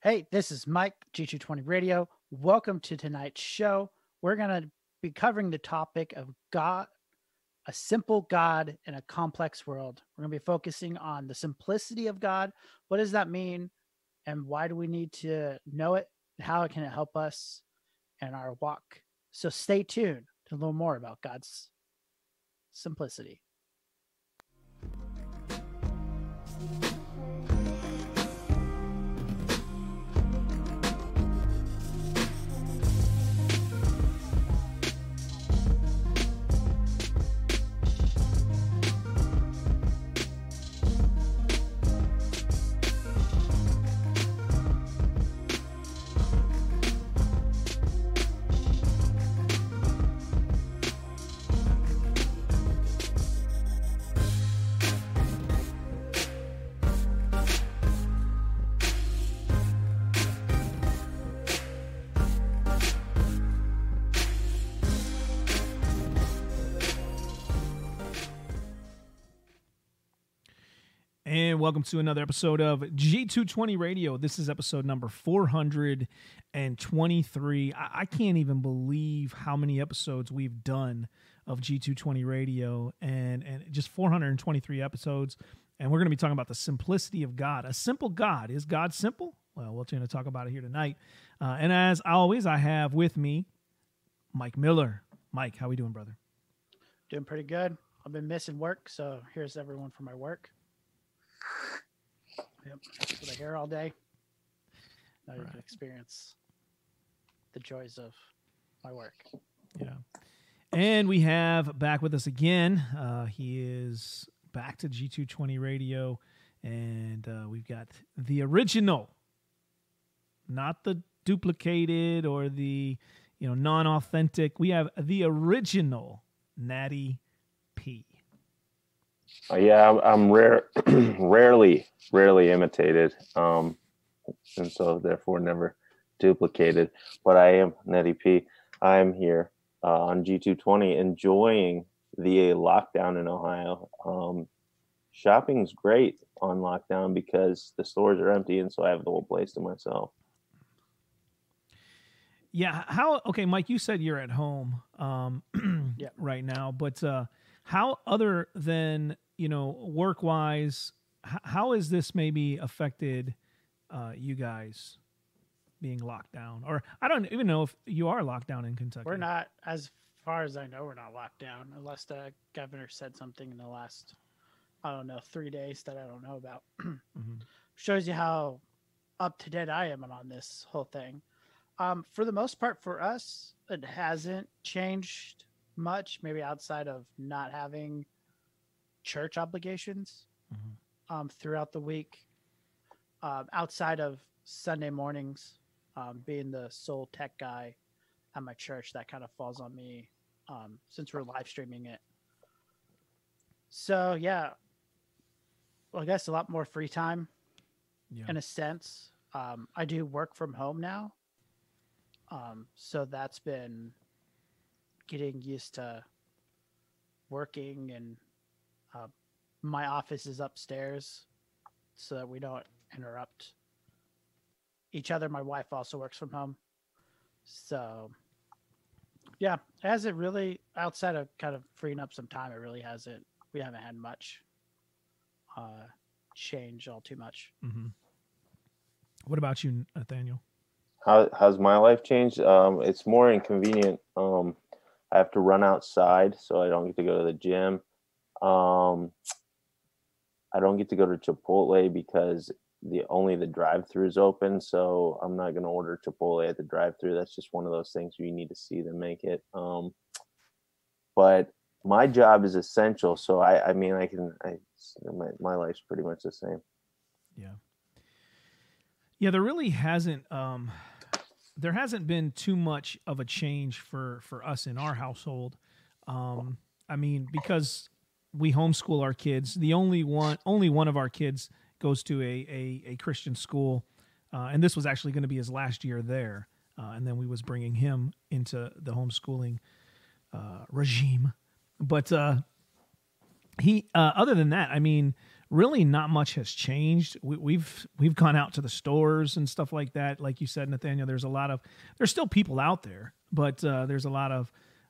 Hey, this is Mike, G220 Radio. Welcome to tonight's show. We're going to be covering the topic of God, a simple God in a complex world. We're going to be focusing on the simplicity of God. What does that mean? And why do we need to know it? How can it help us in our walk? So stay tuned to learn more about God's simplicity. And welcome to another episode of G220 Radio. This is episode number 423. I can't even believe how many episodes we've done of G220 Radio, and just 423 episodes. And we're going to be talking about the simplicity of God. A simple God. Is God simple? Well, we're going to talk about it here tonight. And as always, I have with me Mike Miller. Mike, how we doing, brother? Doing pretty good. I've been missing work, so here's everyone for my work. Yep, that's what I hear all day. Now you can experience the joys of my work. Yeah. And we have back with us again. He is back to G220 Radio, and we've got the original, not the duplicated or the non-authentic. We have the original Natty P. Yeah, I'm rarely imitated, and so therefore never duplicated. But I am Nettie P. I am here on G220, enjoying the lockdown in Ohio. Shopping's great on lockdown because the stores are empty, and so I have the whole place to myself. Yeah. Okay, Mike, you said you're at home right now, but how, other than work-wise, how has this maybe affected you guys being locked down? Or I don't even know if you are locked down in Kentucky. We're not, as far as I know, we're not locked down unless the governor said something in the last, 3 days that I don't know about. Mm-hmm. Shows you how up to date I am on this whole thing. For the most part, for us, it hasn't changed much, maybe outside of not having church obligations throughout the week, outside of Sunday mornings, being the sole tech guy at my church. That kind of falls on me since we're live streaming it. So yeah, well, I guess a lot more free time in a sense. I do work from home now, so that's been getting used to working, and my office is upstairs so that we don't interrupt each other. My wife also works from home. So yeah, it hasn't really, outside of kind of freeing up some time, we haven't had much change all too much. Mm-hmm. What about you, Nathaniel? How's my life changed? It's more inconvenient. I have to run outside, so I don't get to go to the gym. I don't get to go to Chipotle because only the drive-thru is open, so I'm not going to order Chipotle at the drive-thru. That's just one of those things you need to see to make it. But my job is essential, so my life's pretty much the same. Yeah, there really hasn't there hasn't been too much of a change for us in our household. Because we homeschool our kids. The only one of our kids goes to a Christian school, and this was actually going to be his last year there. And then we was bringing him into the homeschooling regime. But he, other than that, really not much has changed. We've gone out to the stores and stuff like that. Like you said, Nathaniel, there's still people out there, but there's a lot of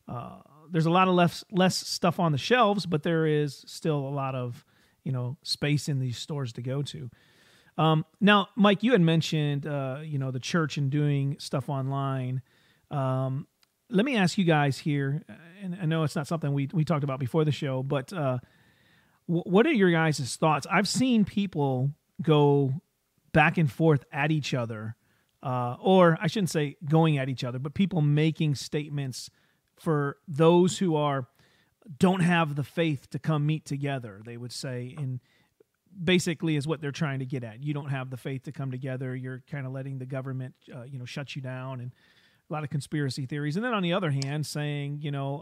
less stuff on the shelves, but there is still a lot of, space in these stores to go to. Now, Mike, you had mentioned, the church and doing stuff online. Let me ask you guys here, and I know it's not something we talked about before the show, but what are your guys' thoughts? I've seen people go back and forth at each other, or I shouldn't say going at each other, but people making statements for those who don't have the faith to come meet together, they would say, and basically is what they're trying to get at. You don't have the faith to come together. You're kind of letting the government, shut you down, and a lot of conspiracy theories. And then on the other hand, saying,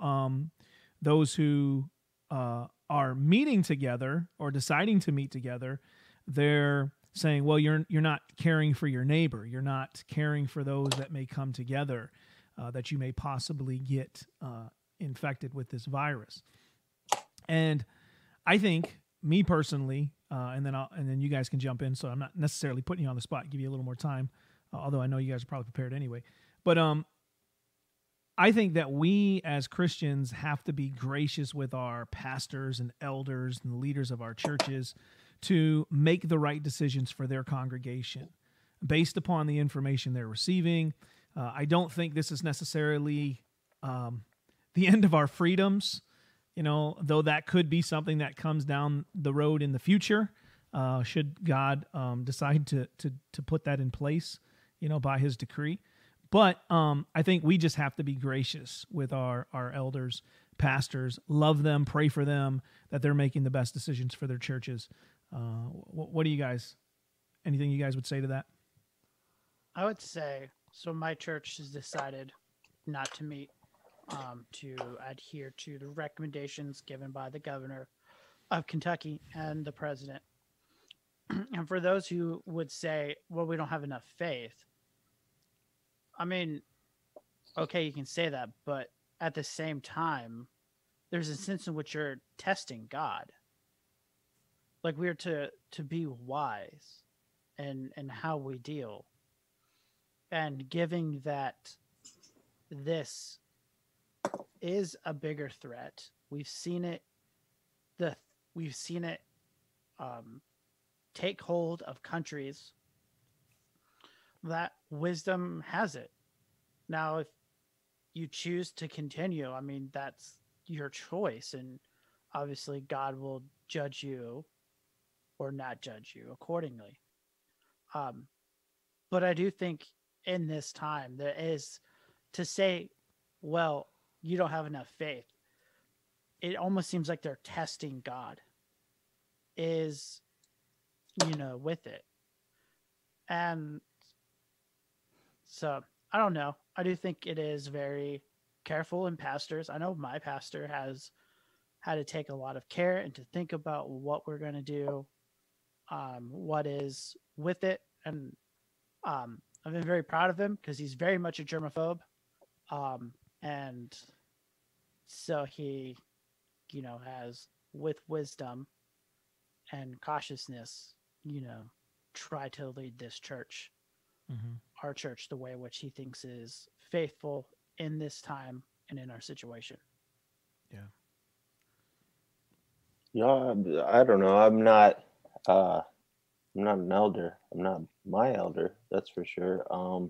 those who are meeting together or deciding to meet together, they're saying, well, you're not caring for your neighbor. You're not caring for those that may come together, that you may possibly get infected with this virus. And I think, me personally, and then you guys can jump in, so I'm not necessarily putting you on the spot, give you a little more time, although I know you guys are probably prepared anyway. But I think that we as Christians have to be gracious with our pastors and elders and leaders of our churches to make the right decisions for their congregation based upon the information they're receiving. I don't think this is necessarily the end of our freedoms, though that could be something that comes down the road in the future, should God decide to put that in place, by his decree. But I think we just have to be gracious with our elders, pastors, love them, pray for them, that they're making the best decisions for their churches. What do you guys, anything you guys would say to that? I would say, so my church has decided not to meet, to adhere to the recommendations given by the governor of Kentucky and the president. And for those who would say, well, we don't have enough faith, I mean, okay, you can say that, but at the same time, there's a sense in which you're testing God. Like, we're to be wise in how we deal, and giving that this is a bigger threat. We've seen it. Take hold of countries that wisdom has it. Now, if you choose to continue, I mean, that's your choice, and obviously God will judge you or not judge you accordingly. But I do think in this time there is, to say, well, you don't have enough faith, it almost seems like they're testing God is, with it. And so I don't know. I do think it is very careful in pastors. I know my pastor has had to take a lot of care and to think about what we're going to do, what is with it. And I've been very proud of him because he's very much a germaphobe. And so he, has, with wisdom and cautiousness, try to lead this church, our church, the way which he thinks is faithful in this time and in our situation. Yeah. Yeah, I don't know. I'm not an elder. I'm not my elder, that's for sure.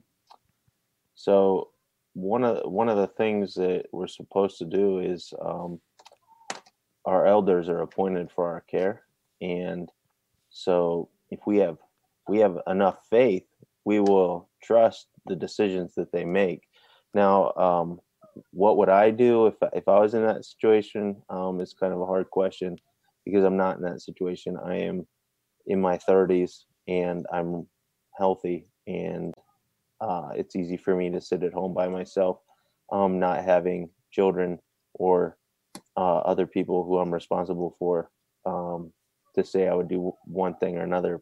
So one of the things that we're supposed to do is our elders are appointed for our care, and so if we have enough faith, we will trust the decisions that they make. Now, what would I do if I was in that situation? It's kind of a hard question because I'm not in that situation. I am in my 30s and I'm healthy, and it's easy for me to sit at home by myself, not having children or other people who I'm responsible for, to say I would do one thing or another.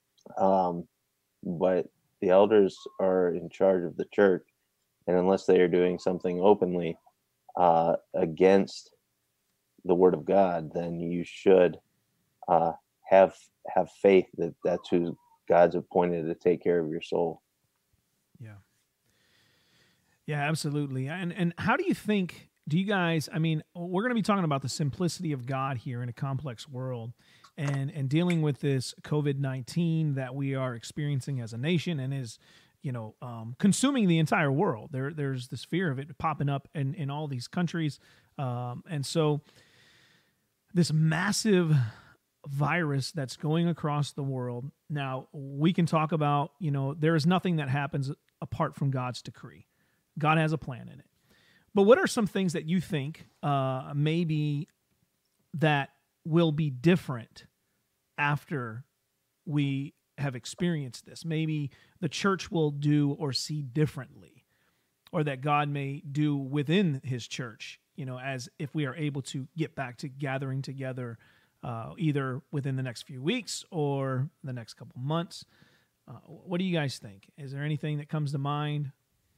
But the elders are in charge of the church, and unless they are doing something openly against the word of God, then you should have faith that that's who God's appointed to take care of your soul. Yeah. Yeah, absolutely. And how do you think, do you guys, I mean, we're going to be talking about the simplicity of God here in a complex world and dealing with this COVID-19 that we are experiencing as a nation and is, consuming the entire world. There's this fear of it popping up in all these countries. And so this massive virus that's going across the world. Now, we can talk about, there is nothing that happens apart from God's decree. God has a plan in it. But what are some things that you think maybe that will be different after we have experienced this? Maybe the church will do or see differently, or that God may do within his church, as if we are able to get back to gathering together either within the next few weeks or the next couple months. What do you guys think? Is there anything that comes to mind?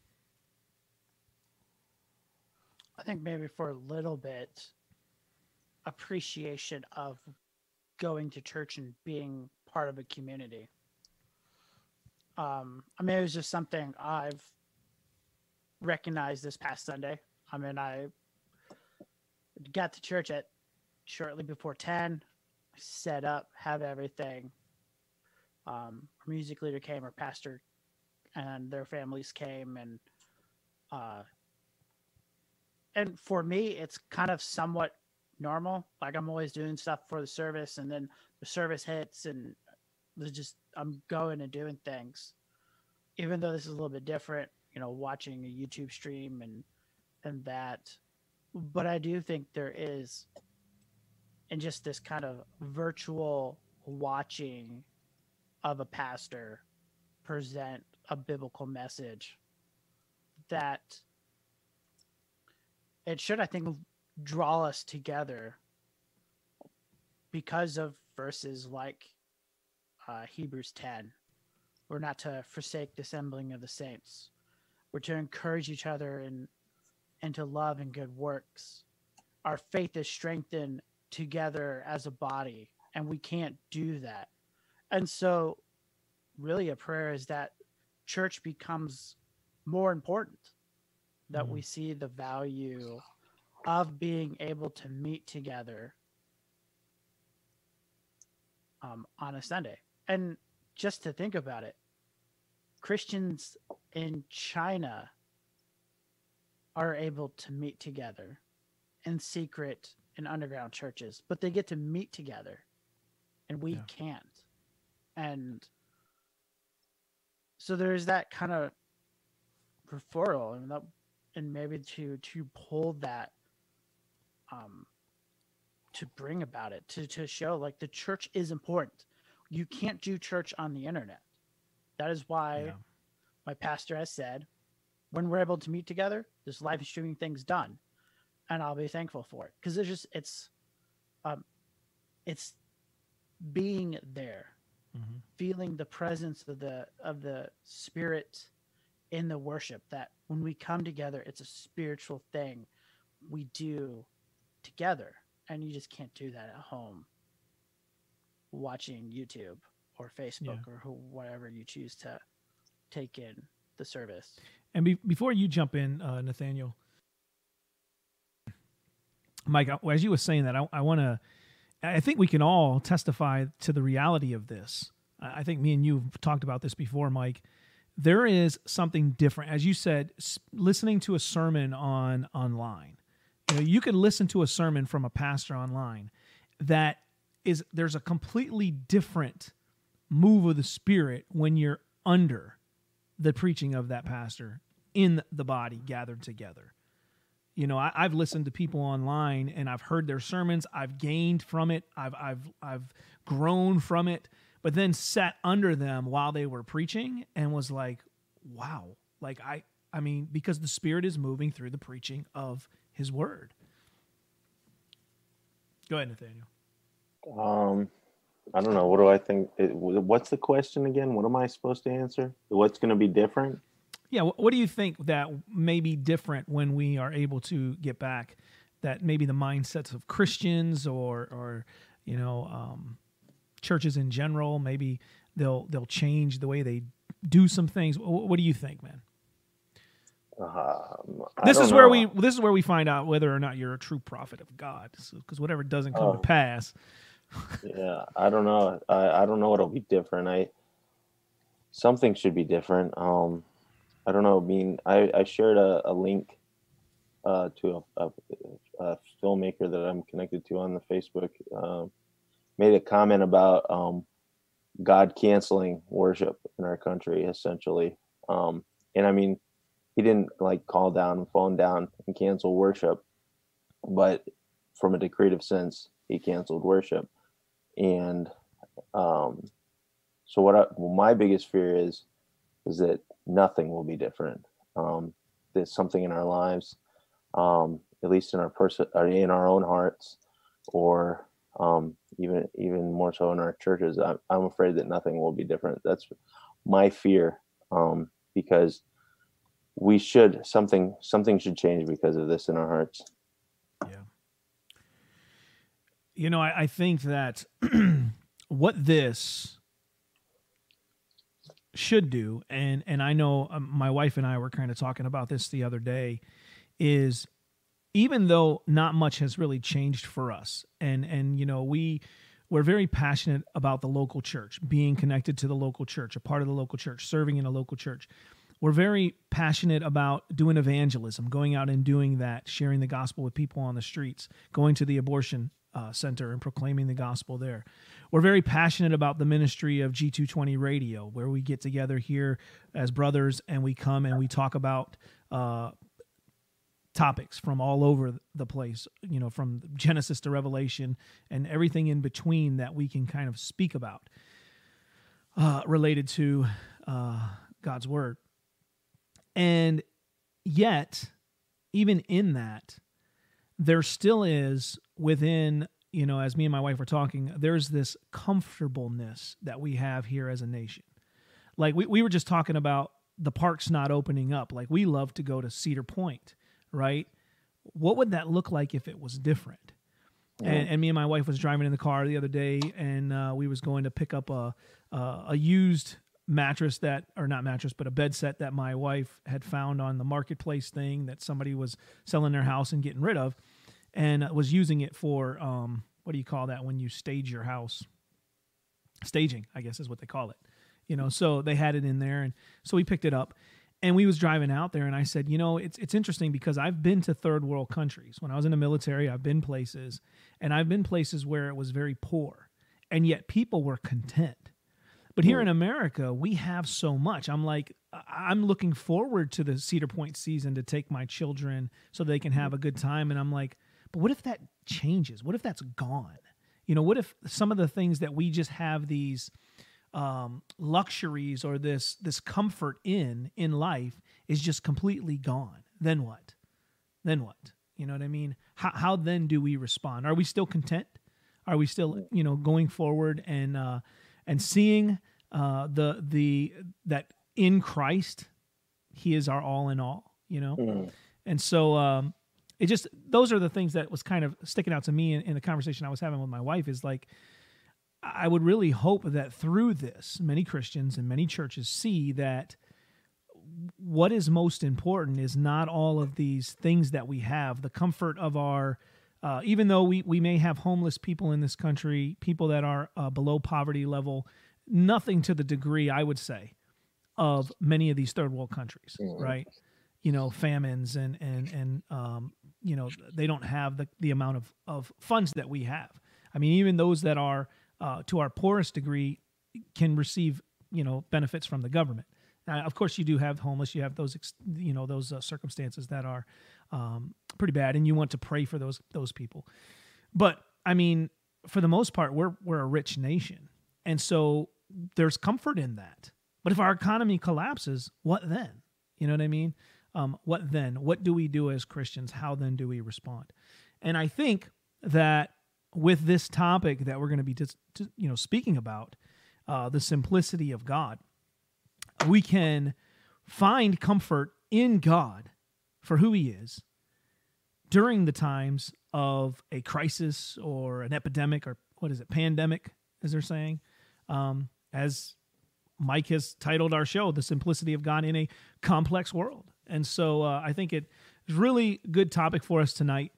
I think maybe for a little bit, appreciation of going to church and being part of a community. It was just something I've recognized this past Sunday. I got to church at shortly before 10, set up, have everything. Our music leader came, our pastor and their families came, and for me, it's kind of somewhat normal. Like, I'm always doing stuff for the service, and then the service hits, and I'm going and doing things. Even though this is a little bit different, watching a YouTube stream and that. But I do think there is, in just this kind of virtual watching of a pastor present a biblical message, that it should, I think, draw us together because of verses like Hebrews 10. We're not to forsake the assembling of the saints. We're to encourage each other and to love and good works. Our faith is strengthened together as a body, and we can't do that. And so really a prayer is that church becomes more important, that we see the value of being able to meet together on a Sunday. And just to think about it, Christians in China are able to meet together in secret in underground churches, but they get to meet together and we can't. And so there's that kind of referral and maybe to pull that to bring about it, to show like the church is important. You can't do church on the internet. That is why my pastor has said, when we're able to meet together, this live streaming thing's done, and I'll be thankful for it, because it's being there, feeling the presence of the Spirit in the worship. That when we come together, it's a spiritual thing we do together, and you just can't do that at home watching YouTube or Facebook or whatever you choose to take in the service. And before you jump in, Nathaniel, Mike, as you were saying that, I think we can all testify to the reality of this. I think me and you have talked about this before, Mike. There is something different. As you said, listening to a sermon online. You can listen to a sermon from a pastor online there's a completely different move of the Spirit when you're under the preaching of that pastor in the body gathered together. I've listened to people online and I've heard their sermons. I've gained from it. I've grown from it, but then sat under them while they were preaching and was like, wow. Like I mean, because the Spirit is moving through the preaching of his word. Go ahead, Nathaniel. I don't know. What do I think? What's the question again? What am I supposed to answer? What's going to be different? Yeah. What do you think that may be different when we are able to get back? That maybe the mindsets of Christians or churches in general. Maybe they'll change the way they do some things. What do you think, man? This is where we find out whether or not you're a true prophet of God, because whatever doesn't come to pass. Yeah, I don't know. I don't know what'll be different. Something should be different. I don't know. I mean, I shared a link to a filmmaker that I'm connected to on the Facebook. Made a comment about God canceling worship in our country, essentially. And I mean, he didn't like call down, phone down, and cancel worship, but from a decretive sense, he canceled worship. And so my biggest fear is that nothing will be different. There's something in our lives, at least in in our own hearts, or even more so in our churches. I'm afraid that nothing will be different. That's my fear, because something should change because of this in our hearts. Yeah. I think that what this should do, and I know my wife and I were kind of talking about this the other day, is even though not much has really changed for us, and we're very passionate about the local church, being connected to the local church, a part of the local church, serving in a local church. We're very passionate about doing evangelism, going out and doing that, sharing the gospel with people on the streets, going to the abortion center and proclaiming the gospel there. We're very passionate about the ministry of G220 Radio, where we get together here as brothers and we come and we talk about topics from all over the place, from Genesis to Revelation and everything in between that we can kind of speak about related to God's word. And yet, even in that, there still is within, as me and my wife were talking, there's this comfortableness that we have here as a nation. Like we were just talking about the parks not opening up. Like we love to go to Cedar Point, right? What would that look like if it was different? Yeah. And me and my wife was driving in the car the other day, and we was going to pick up a used mattress but a bed set that my wife had found on the marketplace thing that somebody was selling their house and getting rid of, and was using it for what do you call that when you stage your house? Staging, I guess is what they call it. So they had it in there, and so we picked it up, and we was driving out there, and I said, it's interesting because I've been to third world countries. When I was in the military, I've been places, and I've been places where it was very poor, and yet people were content. But here in America, we have so much. I'm looking forward to the Cedar Point season to take my children so they can have a good time. And I'm like, but what if that changes? What if that's gone? What if some of the things that we just have these luxuries or this comfort in life is just completely gone? Then what? You know what I mean? How then do we respond? Are we still content? Are we still, going forward and seeing that in Christ, He is our all in all, And so those are the things that was kind of sticking out to me in the conversation I was having with my wife, is like, I would really hope that through this, many Christians and many churches see that what is most important is not all of these things that we have, the comfort of our even though we may have homeless people in this country, people that are below poverty level, nothing to the degree, I would say, of many of these third world countries, right? Famines and they don't have the amount of funds that we have. I mean, even those that are to our poorest degree can receive, benefits from the government. Of course, you do have homeless. You have those, those circumstances that are pretty bad, and you want to pray for those people. But I mean, for the most part, we're a rich nation, and so there's comfort in that. But if our economy collapses, what then? You know what I mean? What then? What do we do as Christians? How then do we respond? And I think that with this topic that we're going to be speaking about, the simplicity of God, we can find comfort in God for who He is during the times of a crisis or an epidemic, or pandemic, as they're saying. As Mike has titled our show, The Simplicity of God in a Complex World. And so I think it is really good topic for us tonight.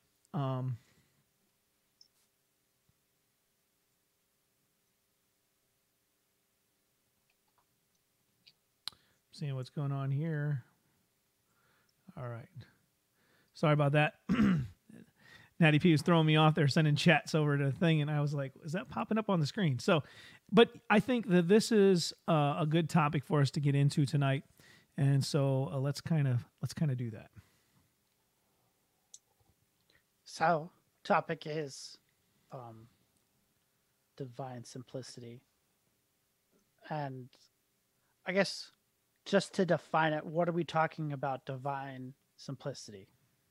Seeing what's going on here. All right. Sorry about that. Natty P was throwing me off there, sending chats over to the thing, and I was like, is that popping up on the screen? So, but I think that this is a good topic for us to get into tonight. And so let's kind of do that. So topic is divine simplicity. And I guess just to define it, what are we talking about divine simplicity?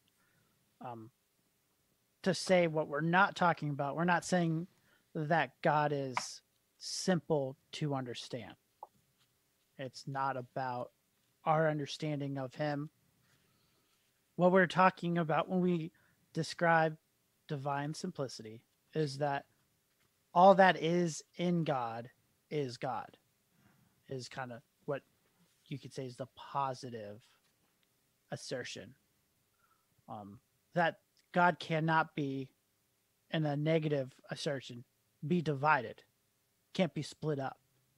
To say what we're not talking about, we're not saying that God is simple to understand. It's not about our understanding of him. What we're talking about when we describe divine simplicity is that all that is in God, is kind of what you could say is the positive assertion. That God cannot be, in a negative assertion, be divided, can't be split up.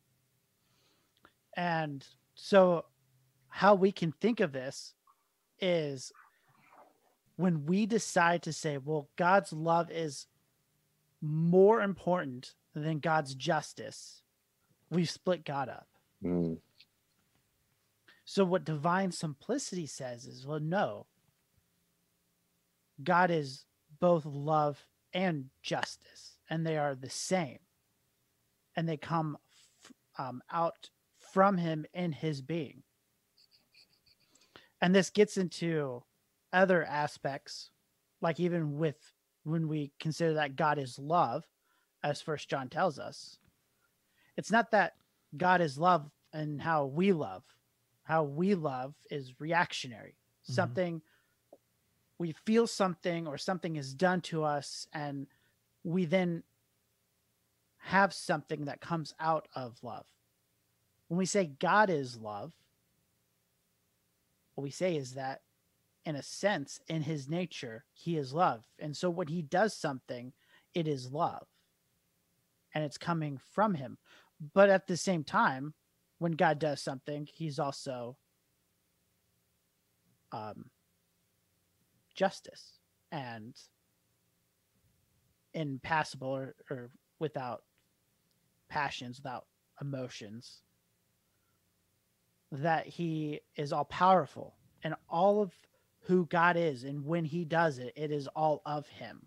And so how we can think of this is when we decide to say, well, God's love is more important than God's justice, we've split God up. Mm. So what divine simplicity says is, well, no, God is both love and justice, and they are the same, and they come out from him in his being. And this gets into other aspects, like even with when we consider that God is love, as First John tells us, it's not that God is love and how we love. How we love is reactionary. Mm-hmm. Something, we feel something or something is done to us, and we then have something that comes out of love. When we say God is love, what we say is that, in a sense, in his nature, he is love. And so when he does something, it is love. And it's coming from him. But at the same time, when God does something, he's also justice and impassible or without passions, without emotions. That he is all powerful, and all of who God is, and when he does it, it is all of him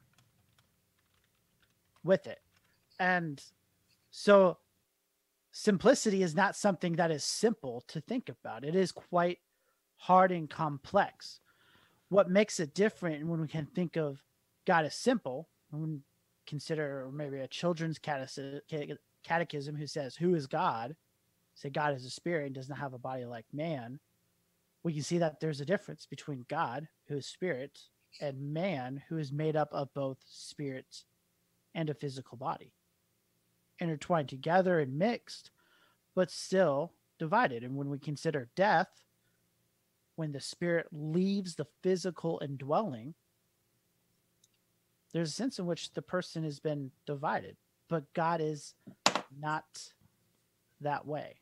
with it. And so simplicity is not something that is simple to think about. It is quite hard and complex. What makes it different when we can think of God as simple, when we consider maybe a children's catechism who says, who is God? Say God is a spirit and does not have a body like man. We can see that there's a difference between God, who is spirit, and man, who is made up of both spirit and a physical body. Intertwined together and mixed, but still divided. And when we consider death, when the spirit leaves the physical indwelling, there's a sense in which the person has been divided, but God is not that way.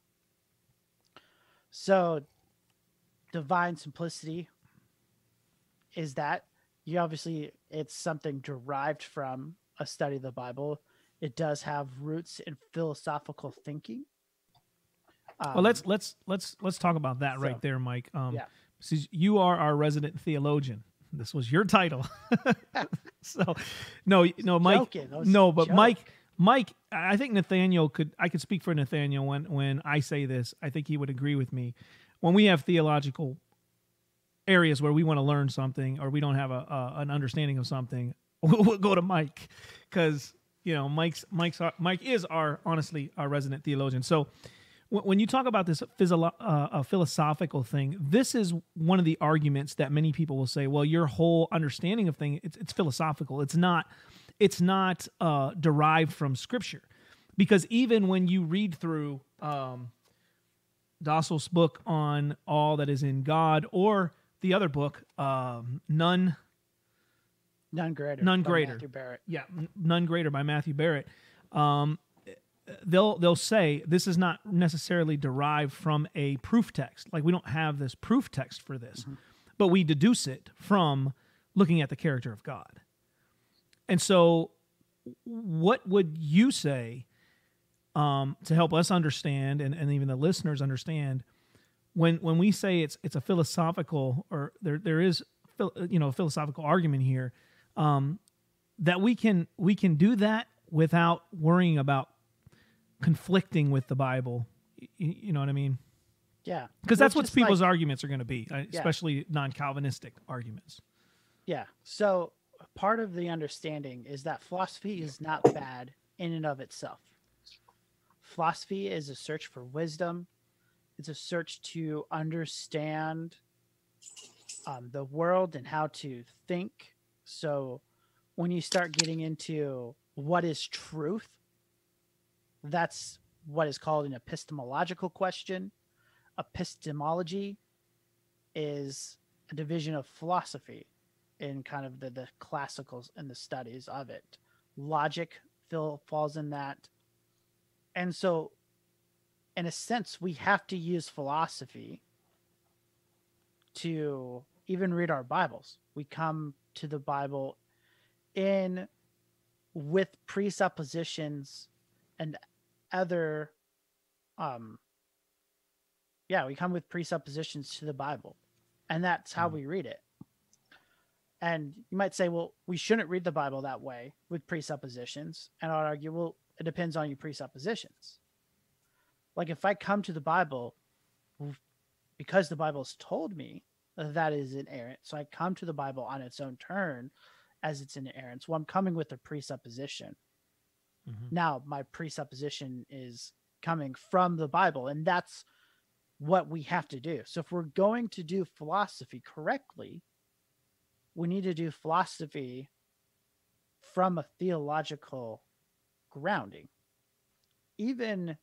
So divine simplicity is that you obviously, it's something derived from a study of the Bible. It does have roots in philosophical thinking. Well, let's talk about that right there, Mike. Yeah. Since you are our resident theologian, this was your title. So, no, Mike. Joking. Mike, I think I could speak for Nathaniel when I say this. I think he would agree with me. When we have theological areas where we want to learn something or we don't have an understanding of something, we'll go to Mike, because Mike is honestly our resident theologian. So when you talk about this philosophical thing, this is one of the arguments that many people will say, well, your whole understanding of things, it's philosophical. It's not derived from Scripture. Because even when you read through Dossel's book on all that is in God, or the other book, None Greater. None by Greater. Matthew Barrett. Yeah, None Greater by Matthew Barrett. They'll say this is not necessarily derived from a proof text. Like, we don't have this proof text for this, but we deduce it from looking at the character of God. And so, what would you say to help us understand, and even the listeners understand, when we say it's a philosophical, or there is a philosophical argument here, that we can do that without worrying about conflicting with the Bible? You know what I mean? Yeah. Because that's what people's like, arguments are going to be, especially non-Calvinistic arguments. Yeah. So part of the understanding is that philosophy is not bad in and of itself. Philosophy is a search for wisdom. It's a search to understand the world and how to think. So when you start getting into what is truth, that's what is called an epistemological question. Epistemology is a division of philosophy in kind of the classicals and the studies of it. Logic falls in that. And so, in a sense, we have to use philosophy to even read our Bibles. We come to the Bible with presuppositions and other we come with presuppositions to the Bible, and that's how we read it. And you might say, well, we shouldn't read the Bible that way with presuppositions. And I'd argue, well, it depends on your presuppositions. Like, if I come to the Bible because the Bible's told me that is inerrant, so I come to the Bible on its own turn as it's inerrant, well, I'm coming with a presupposition. Now, my presupposition is coming from the Bible, and that's what we have to do. So if we're going to do philosophy correctly, we need to do philosophy from a theological grounding. Even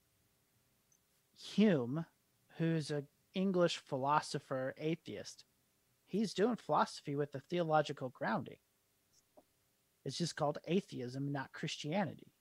Hume, who's an English philosopher, atheist, he's doing philosophy with a theological grounding. It's just called atheism, not Christianity.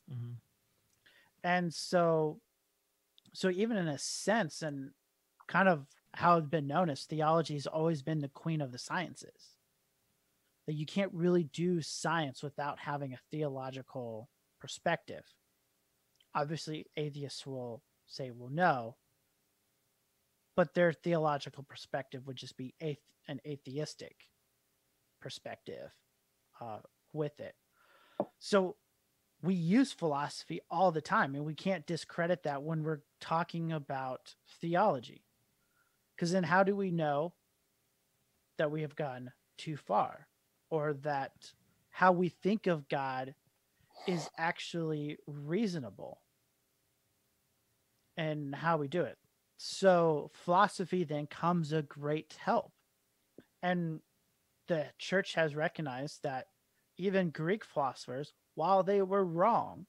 And so even in a sense, and kind of how it's been known as, theology has always been the queen of the sciences. That you can't really do science without having a theological perspective. Obviously, atheists will say, well, no, but their theological perspective would just be an atheistic perspective with it. So we use philosophy all the time, and we can't discredit that when we're talking about theology. Because then how do we know that we have gone too far, or that how we think of God is actually reasonable and how we do it? So philosophy then comes a great help. And the church has recognized that even Greek philosophers, while they were wrong,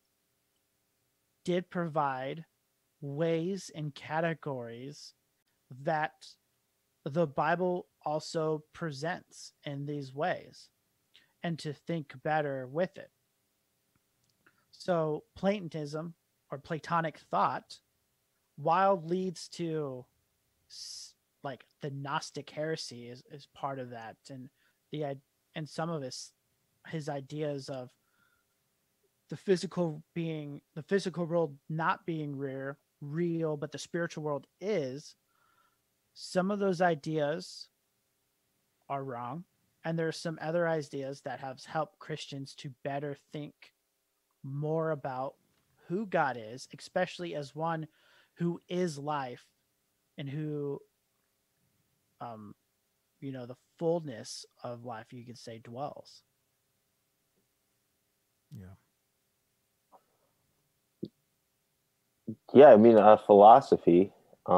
did provide ways and categories that the Bible also presents in these ways, and to think better with it. So Platonism, or Platonic thought, while leads to like the Gnostic heresy is part of that, and some of his ideas of the physical world not being real, but the spiritual world is. Some of those ideas are wrong, and there are some other ideas that have helped Christians to better think more about who God is, especially as one who is life, and who, the fullness of life, you could say, dwells. Yeah, I mean, philosophy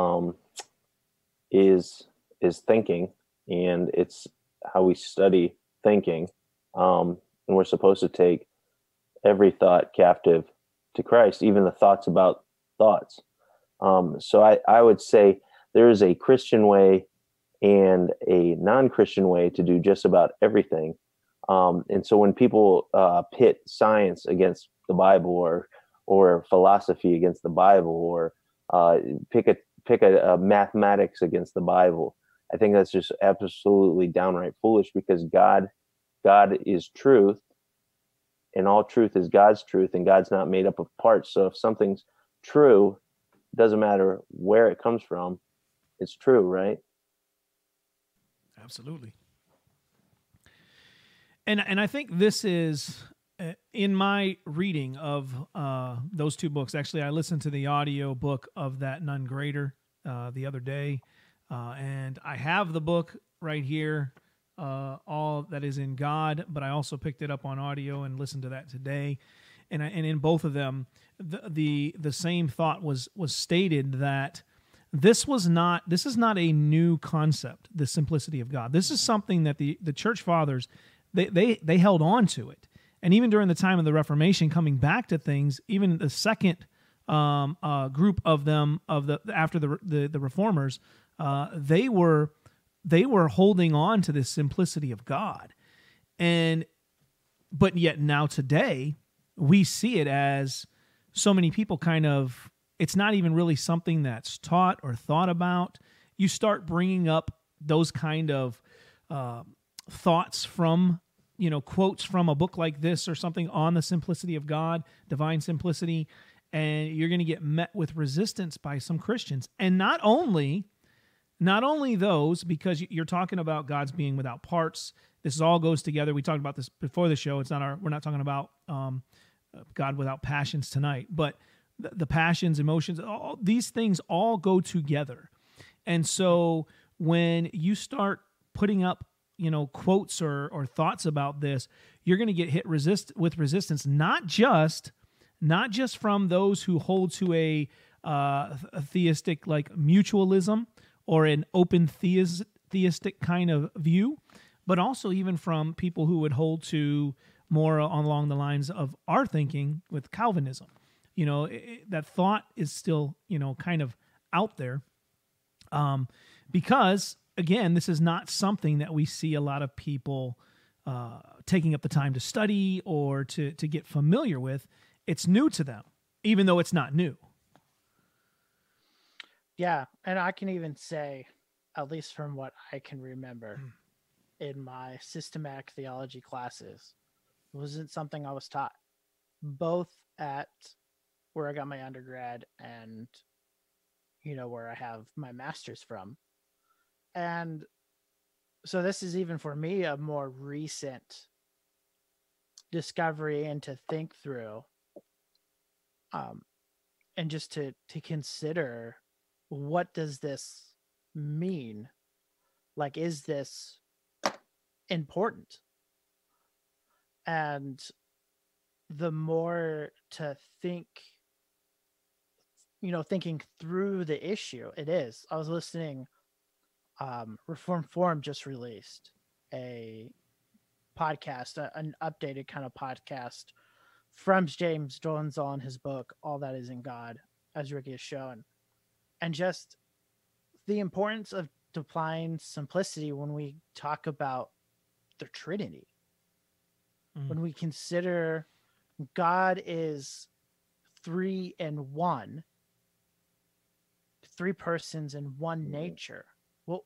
is thinking, and it's how we study thinking, and we're supposed to take every thought captive to Christ, even the thoughts about thoughts. So I would say there is a Christian way and a non-Christian way to do just about everything. And so when people pit science against the Bible, or philosophy against the Bible, or pick a mathematics against the Bible, I think that's just absolutely downright foolish, because God is truth, and all truth is God's truth, and God's not made up of parts. So if something's true, it doesn't matter where it comes from, it's true, right? Absolutely. And I think this is, in my reading of those two books. Actually, I listened to the audio book of That None Greater the other day, and I have the book right here, All That Is in God, but I also picked it up on audio and listened to that today. And in both of them, the same thought was stated, that this is not a new concept, the simplicity of God. This is something that the church fathers, they held on to it. And even during the time of the Reformation, coming back to things, even the second group of them, after the Reformers, they were holding on to this simplicity of God. But yet now today, we see it as so many people it's not even really something that's taught or thought about. You start bringing up those kind of thoughts from, quotes from a book like this or something on the simplicity of God, divine simplicity, and you're going to get met with resistance by some Christians. And not only those, because you're talking about God's being without parts. This all goes together. We talked about this before the show. We're not talking about God without passions tonight, but the passions, emotions, all these things all go together. And so when you start putting up, quotes or thoughts about this, you're going to get hit with resistance, not just from those who hold to a theistic, like mutualism, or an open theistic kind of view, but also even from people who would hold to more along the lines of our thinking with Calvinism. That thought is still, kind of out there, because, again, this is not something that we see a lot of people taking up the time to study or to get familiar with. It's new to them, even though it's not new. Yeah, and I can even say, at least from what I can remember, in my systematic theology classes, it wasn't something I was taught, both at where I got my undergrad and, where I have my master's from. And so this is, even for me, a more recent discovery and to think through, and just to consider, what does this mean? Like, is this important? And the more to think, thinking through the issue, it is. I was listening, Reform Forum just released a podcast, an updated kind of podcast from James Dolezal in his book, All That Is in God, as Ricky has shown. And just the importance of applying simplicity when we talk about the Trinity. When we consider God is 3 in 1, 3 persons in one nature. Well,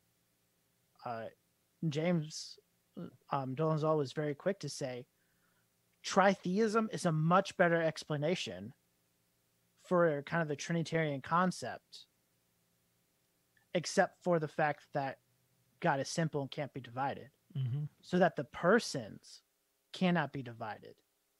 James Dolezal was very quick to say, tritheism is a much better explanation for kind of the Trinitarian concept, except for the fact that God is simple and can't be divided, so that the persons cannot be divided.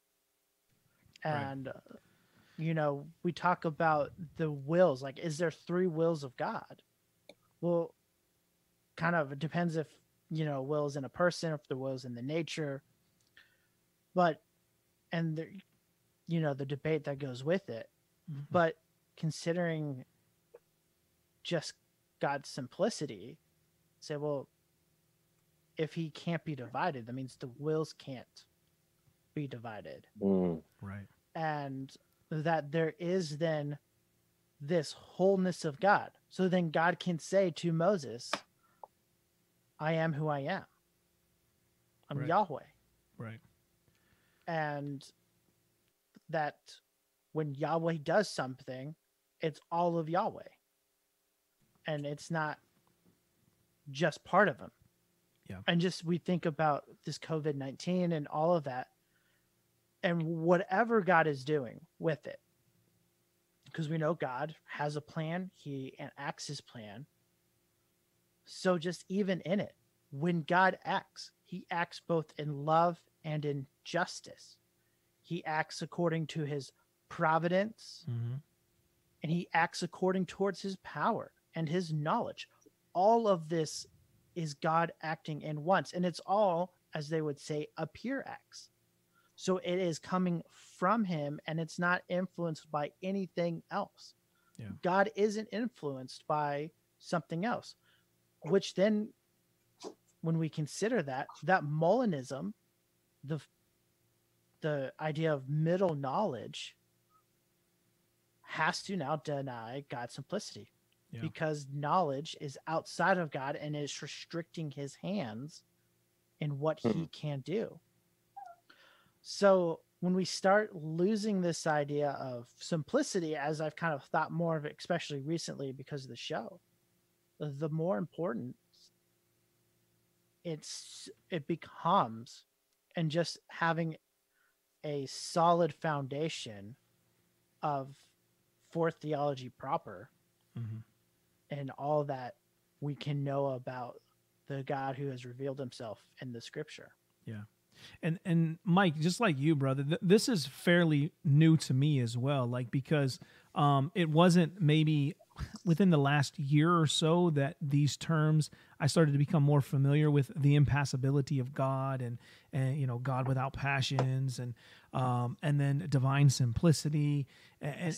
And, we talk about the wills, like, is there 3 wills of God? Well, kind of, it depends if, wills in a person, if the wills in the nature, but, and the debate that goes with it. But considering just God's simplicity, say, well, if he can't be divided, that means the wills can't be divided. Right. And and that there is then this wholeness of God. So then God can say to Moses, I am who I am. I'm Right. Yahweh. Right. And that when Yahweh does something, it's all of Yahweh. And it's not just part of him. Yeah. And just we think about this COVID-19 and all of that, and whatever God is doing with it, because we know God has a plan, he enacts his plan. So just even in it, when God acts, he acts both in love and in justice. He acts according to his providence, and he acts according towards his power and his knowledge. All of this is God acting in once, and it's all, as they would say, a pure acts. So it is coming from him, and it's not influenced by anything else. Yeah. God isn't influenced by something else, which then, when we consider that Molinism, the idea of middle knowledge, has to now deny God's simplicity. Yeah. Because knowledge is outside of God and is restricting his hands in what he can do. So when we start losing this idea of simplicity, as I've kind of thought more of it, especially recently because of the show, the more important it becomes, and just having a solid foundation for theology proper, and all that we can know about the God who has revealed himself in the scripture. Yeah. And Mike, just like you, brother, this is fairly new to me as well. Like, because it wasn't maybe within the last year or so that these terms, I started to become more familiar with the impassibility of God and God without passions and then divine simplicity and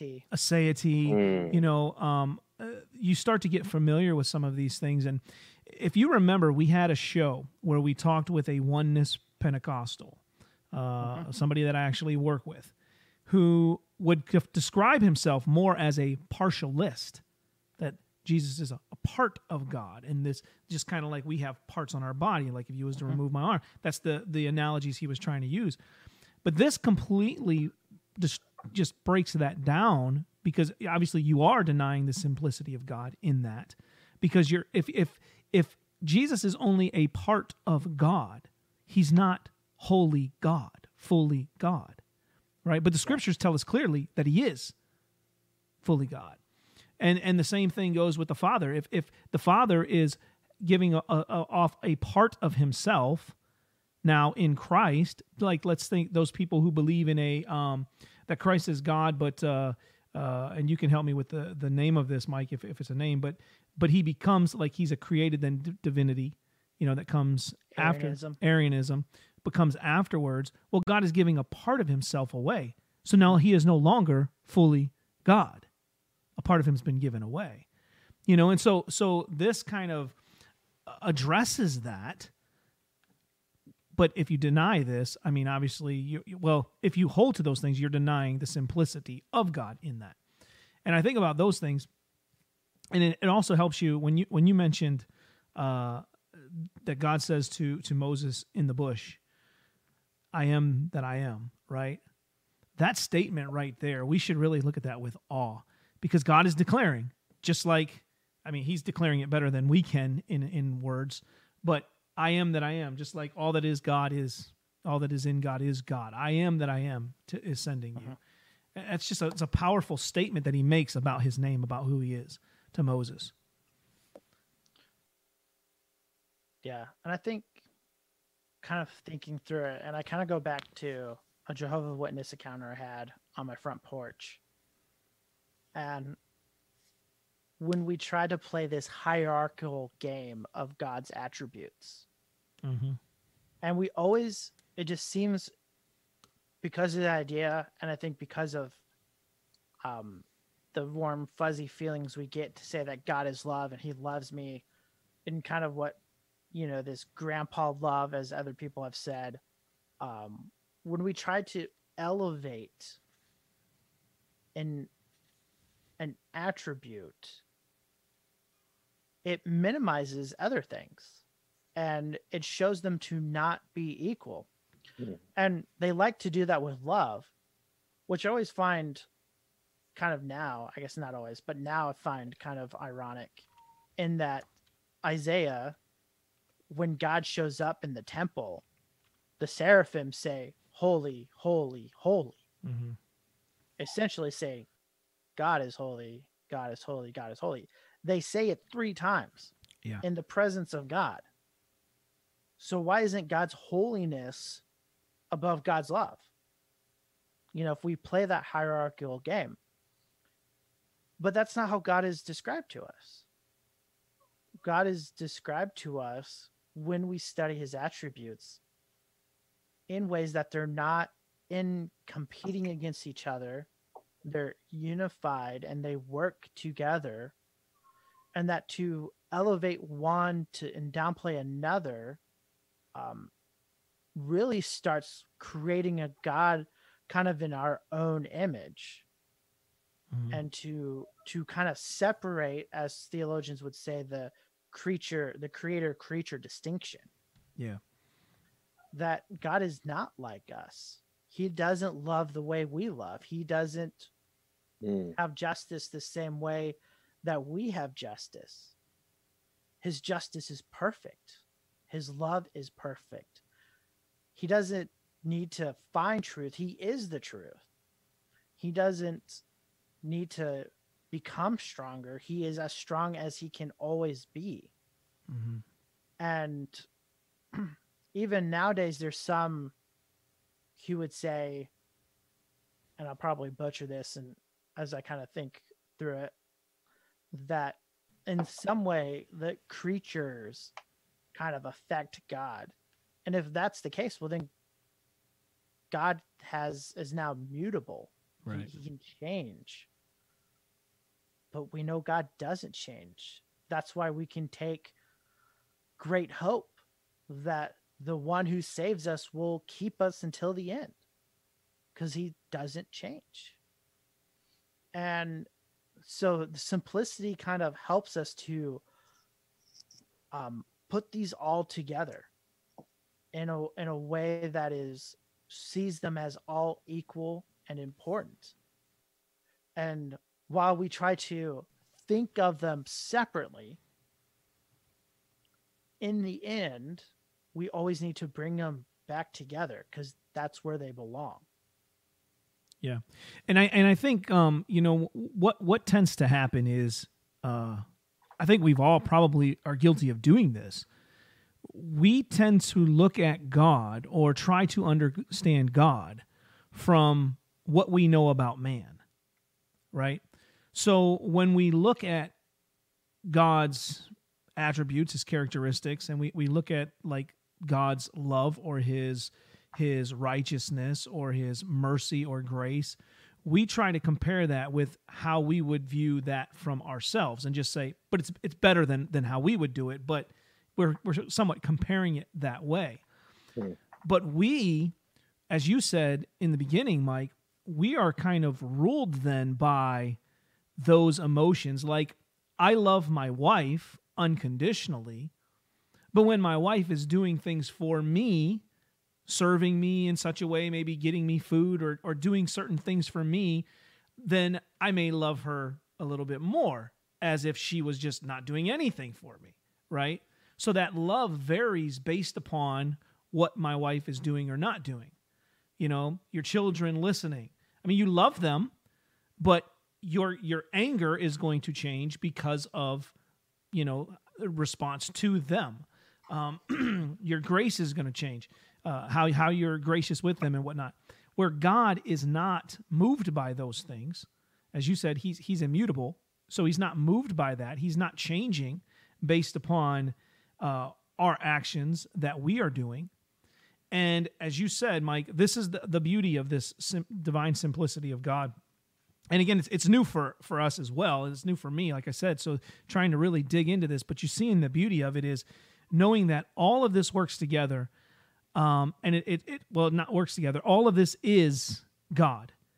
aseity. You start to get familiar with some of these things. And if you remember, we had a show where we talked with a oneness Pentecostal, somebody that I actually work with, who would describe himself more as a partialist, that Jesus is a part of God. And this, just kind of like we have parts on our body, like if you was to remove my arm, that's the analogies he was trying to use. But this completely just breaks that down, because obviously you are denying the simplicity of God in that, because if Jesus is only a part of God, he's not wholly God, fully God, right? But the scriptures tell us clearly that he is fully God. And the same thing goes with the Father. If the Father is giving off a part of himself now in Christ, like let's think those people who believe in that Christ is God, but and you can help me with the name of this, Mike, if it's a name, but he becomes like he's a created then divinity, that comes after Arianism, becomes afterwards. Well, God is giving a part of himself away. So now he is no longer fully God. A part of him's been given away. And so this kind of addresses that. But if you deny this, I mean, obviously, if you hold to those things, you're denying the simplicity of God in that. And I think about those things, and it also helps you when you mentioned that God says to Moses in the bush, "I am that I am," right? That statement right there, we should really look at that with awe, because God is declaring, just like, I mean, he's declaring it better than we can in words, but I am that I am, just like all that is God is, all that is in God is God. I am that I am is sending you. It's just it's a powerful statement that he makes about his name, about who he is to Moses. Yeah, and I think kind of thinking through it, and I kind of go back to a Jehovah's Witness encounter I had on my front porch. And when we try to play this hierarchical game of God's attributes, and we always, it just seems, because of the idea, and I think because of the warm, fuzzy feelings we get to say that God is love and he loves me, and kind of what, this grandpa love, as other people have said, when we try to elevate an attribute, it minimizes other things and it shows them to not be equal. And they like to do that with love, which I always find kind of now, I guess not always, but now I find kind of ironic in that Isaiah, when God shows up in the temple, the seraphim say, holy, holy, holy. Mm-hmm. Essentially saying, God is holy, God is holy, God is holy. They say it 3 times in the presence of God. So why isn't God's holiness above God's love? You know, if we play that hierarchical game. But that's not how God is described to us. God is described to us when we study his attributes in ways that they're not in competing against each other. They're unified and they work together, and that to elevate one and downplay another really starts creating a God kind of in our own image. And to kind of separate, as theologians would say, the creator-creature distinction. Yeah. That God is not like us. He doesn't love the way we love. He doesn't have justice the same way that we have justice. His justice is perfect. His love is perfect. He doesn't need to find truth. He is the truth. He doesn't need to become stronger. He is as strong as he can always be. Mm-hmm. And even nowadays, there's some who would say, and I'll probably butcher this, and as I kind of think through it, that in some way the creatures kind of affect God. And if that's the case, well, then God is now mutable. Right. He can change. But we know God doesn't change. That's why we can take great hope that the one who saves us will keep us until the end, because he doesn't change. And so the simplicity kind of helps us to put these all together in a way that sees them as all equal and important. And while we try to think of them separately, in the end, we always need to bring them back together, because that's where they belong. Yeah. And I think, you know, what tends to happen is, I think we've all probably are guilty of doing this. We tend to look at God or try to understand God from what we know about man, right? So when we look at God's attributes, his characteristics, and we look at like God's love or his righteousness or his mercy or grace, we try to compare that with how we would view that from ourselves and just say, but it's better than how we would do it, but we're somewhat comparing it that way. But we, as you said in the beginning, Mike, we are kind of ruled then by those emotions. Like, I love my wife unconditionally, but when my wife is doing things for me, serving me in such a way, maybe getting me food or doing certain things for me, then I may love her a little bit more, as if she was just not doing anything for me, right? So that love varies based upon what my wife is doing or not doing. You know, your children listening. I mean, you love them, but your anger is going to change because of, you know, response to them. Your grace is going to change. How you're gracious with them and whatnot. Where God is not moved by those things, as you said, he's immutable, so he's not moved by that. He's not changing based upon our actions that we are doing. And as you said, Mike, this is the beauty of this divine simplicity of God. And again, it's new for us as well. It's new for me, like I said, so trying to really dig into this. But you see, in the beauty of it is knowing that all of this works together. And it not works together. All of this is God.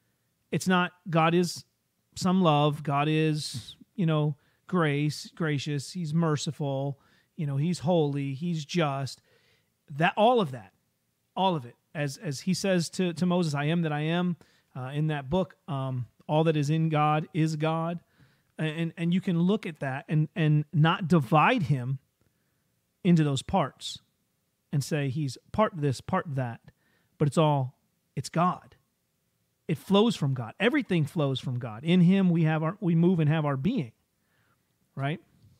it's not God is some love, God is, gracious, he's merciful, he's holy, he's just. That all of it, as he says to Moses, I am that I am, in that book, all that is in God is God. And you can look at that and not divide him into those parts and say he's part this, part that, but it's God. It flows from God. Everything flows from God. In him we move and have our being, right?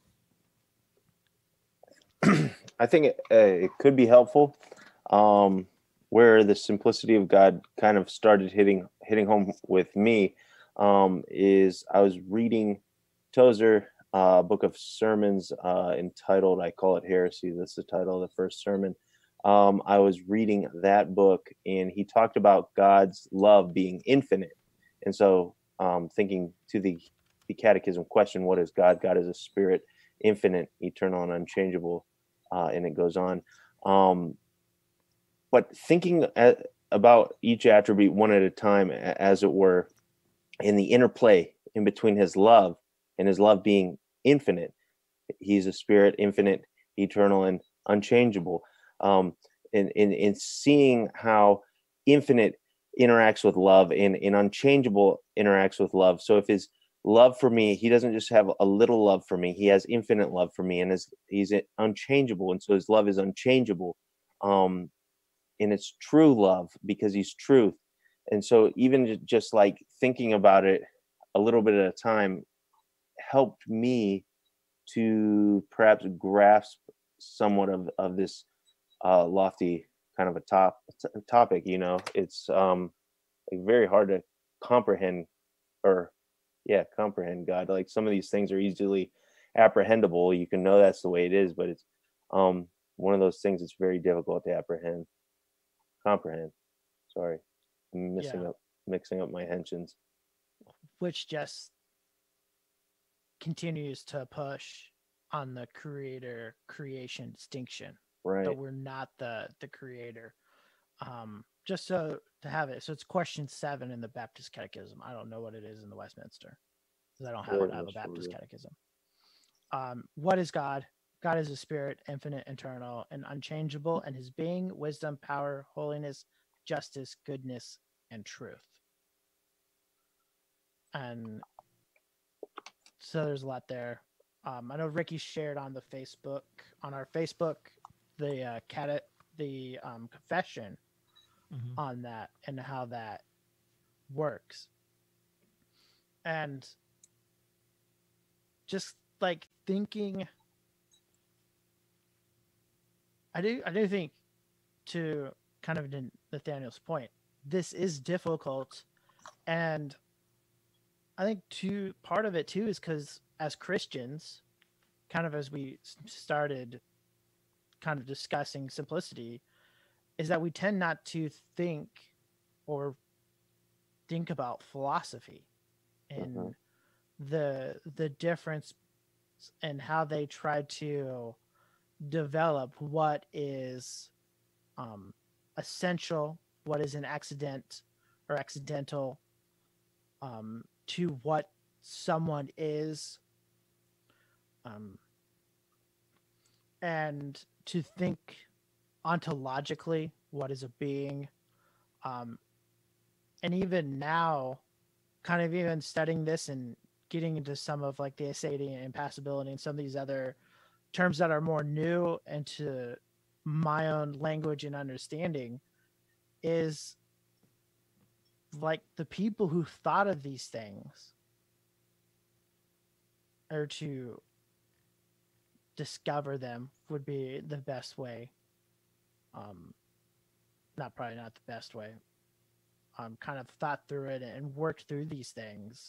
I think it could be helpful. Where the simplicity of God kind of started hitting home with me, is I was reading Tozer, book of sermons, entitled "I Call It Heresy." That's the title of the first sermon. I was reading that book, and he talked about God's love being infinite, and so thinking to the catechism question, "What is God?" God is a spirit, infinite, eternal, and unchangeable, and it goes on. But thinking about each attribute one at a time, as it were, in the interplay in between his love and his love being infinite. He's a spirit, infinite, eternal, and unchangeable. In seeing how infinite interacts with love and unchangeable interacts with love. So if his love for me, he doesn't just have a little love for me, he has infinite love for me, and he's unchangeable, and so his love is unchangeable. And it's true love because he's truth. And so even just like thinking about it a little bit at a time helped me to perhaps grasp somewhat of this lofty kind of a topic. It's like very hard to comprehend comprehend God. Like some of these things are easily apprehendable. You can know that's the way it is, but it's one of those things that's very difficult to comprehend. Sorry, I'm mixing up my hensions. Which just continues to push on the creation distinction. Right. That we're not the creator. Just so to have it. So it's question 7 in the Baptist Catechism. I don't know what it is in the Westminster, because I don't have a Baptist Catechism. What is God? God is a spirit, infinite, eternal, and unchangeable, and his being, wisdom, power, holiness, justice, goodness, and truth. And so there's a lot there. I know Ricky shared on our Facebook, the confession on that and how that works. And just like thinking, I do think, to kind of Nathaniel's point, this is difficult, and I think part of it too is because as Christians, kind of as we started kind of discussing simplicity, is that we tend not to think about philosophy and the difference and how they try to develop what is essential, what is an accident or accidental, to what someone is, and to think ontologically what is a being, and even now kind of even studying this and getting into some of like the aseity and impassibility and some of these other terms that are more new into my own language and understanding, is like the people who thought of these things, or to discover them would be the best way. Probably not the best way. Kind of thought through it and worked through these things.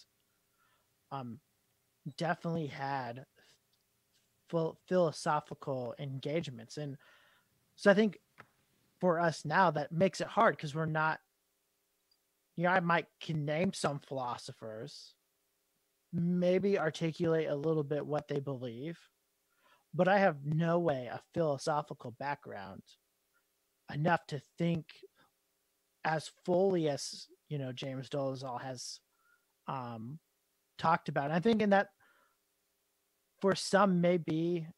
Definitely had philosophical engagements. And so I think for us now, that makes it hard because we're not, I can name some philosophers, maybe articulate a little bit what they believe, but I have no way, a philosophical background enough to think as fully as James Dolezal has talked about. And I think in that for some maybe,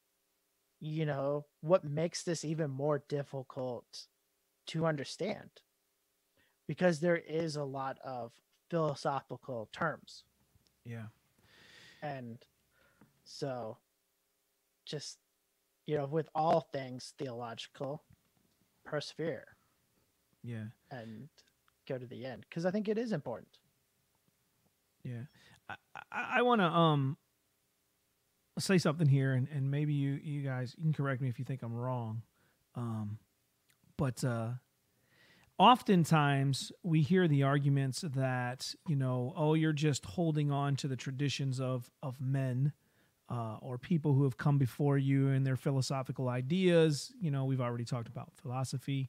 what makes this even more difficult to understand, because there is a lot of philosophical terms. Yeah. And so just, with all things theological, persevere. Yeah. And go to the end, because I think it is important. Yeah. I want to say something here, and maybe you guys, you can correct me if you think I'm wrong. But oftentimes we hear the arguments that, you're just holding on to the traditions of men or people who have come before you and their philosophical ideas. We've already talked about philosophy.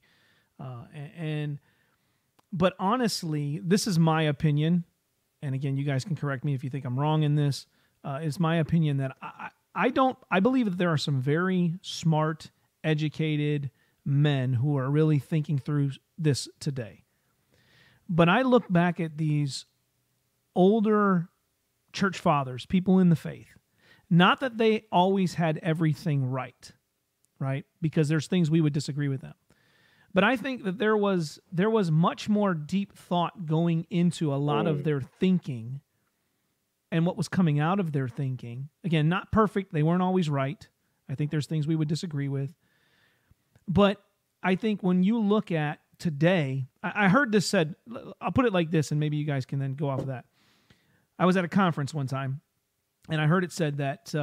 But honestly, this is my opinion. And again, you guys can correct me if you think I'm wrong in this. It's my opinion that I believe that there are some very smart, educated men who are really thinking through this today. But I look back at these older church fathers, people in the faith, not that they always had everything right? Because there's things we would disagree with them. But I think that there was much more deep thought going into a lot of their thinking and what was coming out of their thinking. Again, not perfect. They weren't always right. I think there's things we would disagree with. But I think when you look at today, I heard this said, I'll put it like this, and maybe you guys can then go off of that. I was at a conference one time, and I heard it said that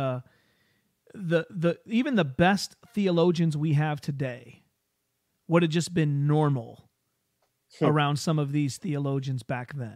even the best theologians we have today would have just been normal around some of these theologians back then.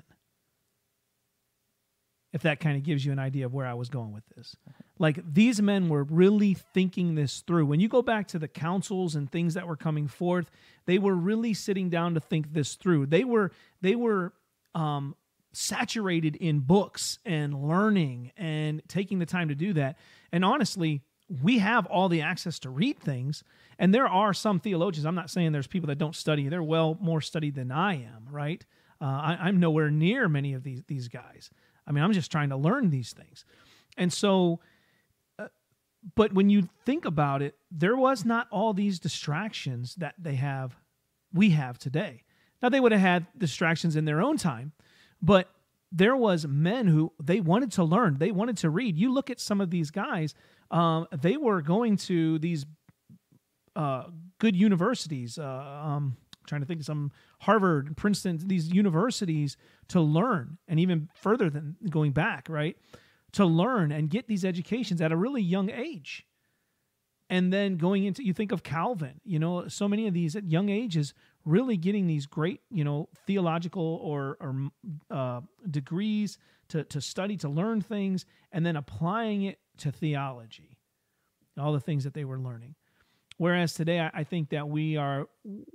If that kind of gives you an idea of where I was going with this. Like, these men were really thinking this through. When you go back to the councils and things that were coming forth, they were really sitting down to think this through. They were saturated in books and learning and taking the time to do that. And honestly, we have all the access to read things, and there are some theologians. I'm not saying there's people that don't study. They're well more studied than I am, right? I'm nowhere near many of these guys. I mean, I'm just trying to learn these things. And so, but when you think about it, there was not all these distractions that we have today. Now, they would have had distractions in their own time, but there was men who they wanted to learn. They wanted to read. You look at some of these guys, they were going to these good universities, trying to think of some Harvard, Princeton, these universities to learn, and even further than going back, right? To learn and get these educations at a really young age. And then going into, you think of Calvin, so many of these at young ages really getting these great, theological or degrees to study, to learn things, and then applying it to theology, all the things that they were learning. Whereas today, I think that we are,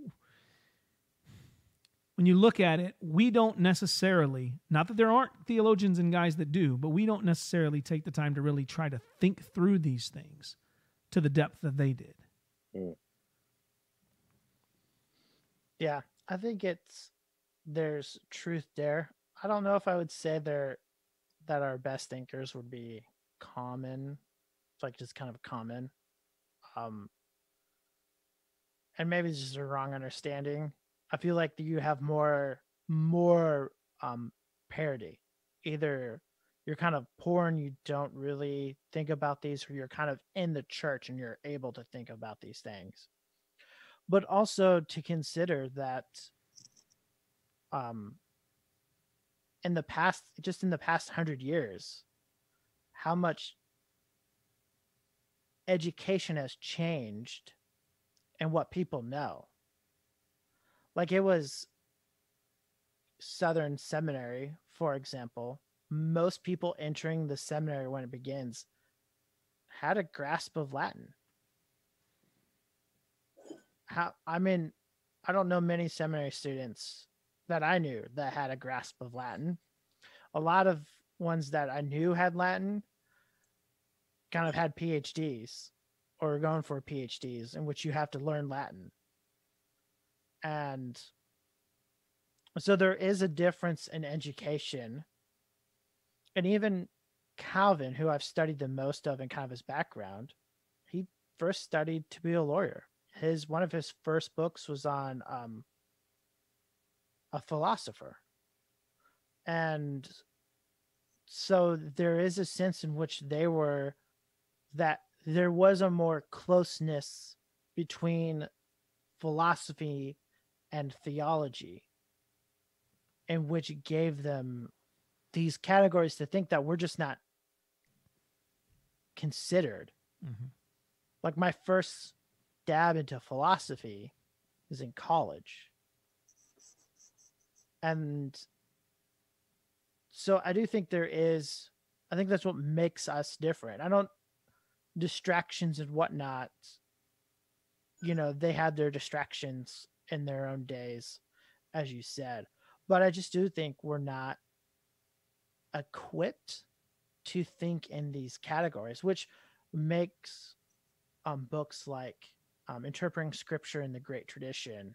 when you look at it, we don't necessarily, not that there aren't theologians and guys that do, but we don't necessarily take the time to really try to think through these things to the depth that they did. Yeah, I think there's truth there. I don't know if I would say that our best thinkers would be common, like just kind of common. And maybe it's just a wrong understanding. I feel like you have more parity. Either you're kind of poor and you don't really think about these, or you're kind of in the church and you're able to think about these things. But also to consider that in the past 100 years, how much education has changed and what people know. Like, it was Southern Seminary, for example. Most people entering the seminary when it begins had a grasp of Latin. I don't know many seminary students that I knew that had a grasp of Latin. A lot of ones that I knew had Latin kind of had PhDs or going for PhDs in which you have to learn Latin. And So there is a difference in education. And even Calvin, who I've studied the most of in kind of his background, he first studied to be a lawyer. One of his first books was on a philosopher. And so there is a sense in which that there was a more closeness between philosophy and theology, in which it gave them these categories to think that we're just not considered. Mm-hmm. Like my first dab into philosophy is in college. And so I do think I think that's what makes us different. Distractions and whatnot, they had their distractions in their own days, as you said. But I just do think we're not equipped to think in these categories, which makes books like Interpreting Scripture in the Great Tradition